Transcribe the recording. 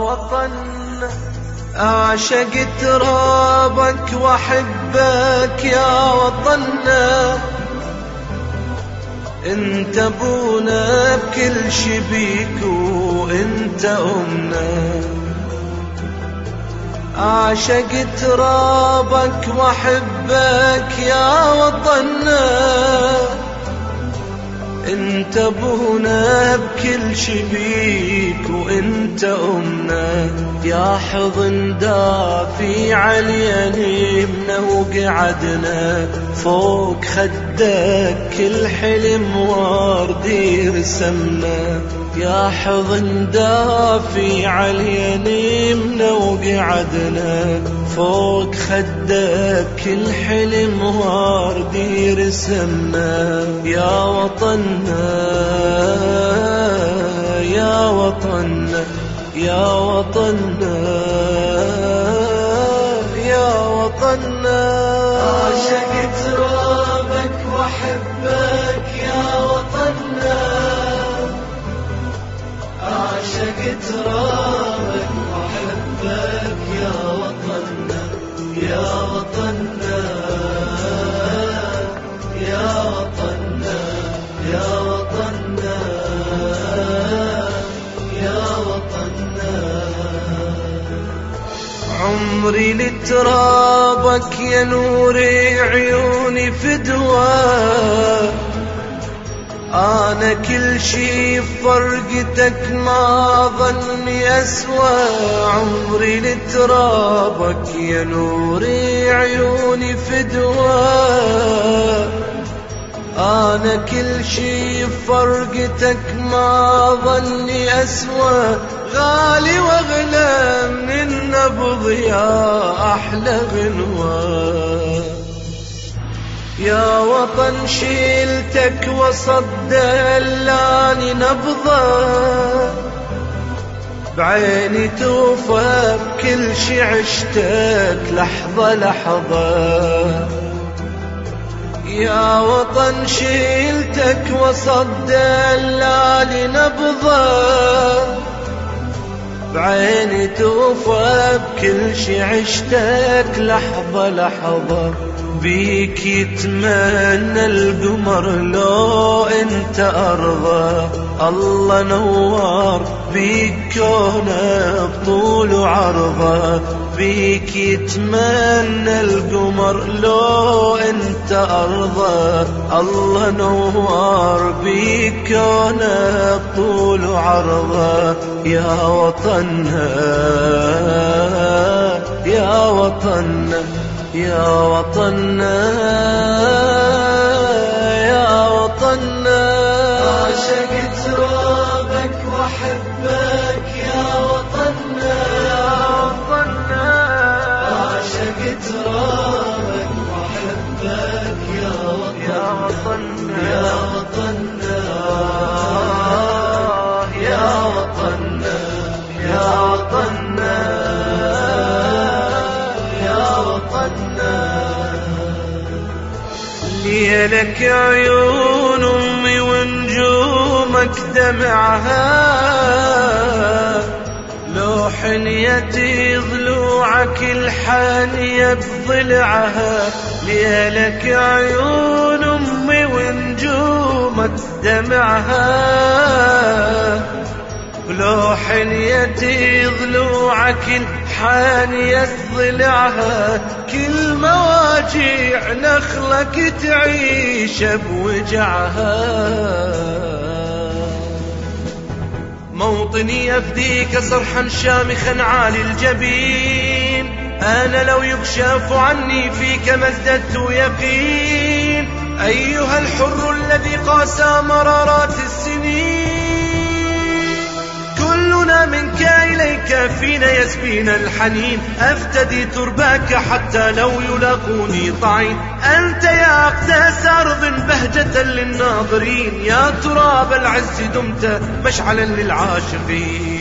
وطن أعشق ترابك وأحبك يا وطننا، انت ابونا بكل شبيك وانت أمنا. أعشق ترابك وأحبك يا وطننا، انت ابونا بكل شبيك وانت أمنا. يا حضن دافي علينا يمنا وقعدنا فوق خدك كل حلم وردي رسمنا. يا حضن دافي علينا يمنا وقعدنا فوق خدك كل حلم وردي رسمنا. يا وطننا يا وطننا يا وطننا يا وطننا. أعشق ترابك وأحبك يا وطننا، أعشق ترابك وأحبك يا وطننا. يا وطننا يا وطننا يا وطننا يا وطننا. عمري لترابك يا نور عيوني فدوى، أنا كل شي فرقتك ما ظني أسوى. عمري لترابك يا نور عيوني فدوى، أنا كل شي فرقتك ما ظني أسوى. غالي واغلى من النبض يا أحلى غنوة. يا وطن شيلتك وسط دلاني نبضة، بعيني توفى بكل شي عشتك لحظة لحظة. يا وطن شيلتك وسط دلاني نبضة، بعيني توفى بكل شي عشتك لحظة لحظة. بيك يتمنى القمر لو انت أرضى، الله نوار بيك كونه بطول وعرضه. بيك يتمنى القمر لو انت أرضى، الله نوار بيك كونه بطول وعرضه. يا وطننا يا وطننا يا وطننا يا وطننا. أعشق ترابك وأحبك يا وطننا، أعشق ترابك وأحبك يا وطننا. يا وطننا يا وطننا يا وطننا ليلك عيون أمي ونجومك دمعها، لو حنيتي ضلوعك الحانية بضلعها. ليلك عيون أمي ونجومك دمعها، لو حنيتي ضلوعك الحانية ضلعها. كل مواجيع نخلك تعيش بوجعها. موطني أفديك صرحا شامخا عالي الجبين، أنا لو يكشف عني فيك ما ازددت يقين. أيها الحر الذي قاسى مرارات السنين، كلنا منك إليك فينا يسبينا الحنين. أفتدي ترباك حتى لو يلاقوني طعين، أنت يا أقداس أرض بهجة للناظرين. يا تراب العز دمت مشعلا للعاشقين.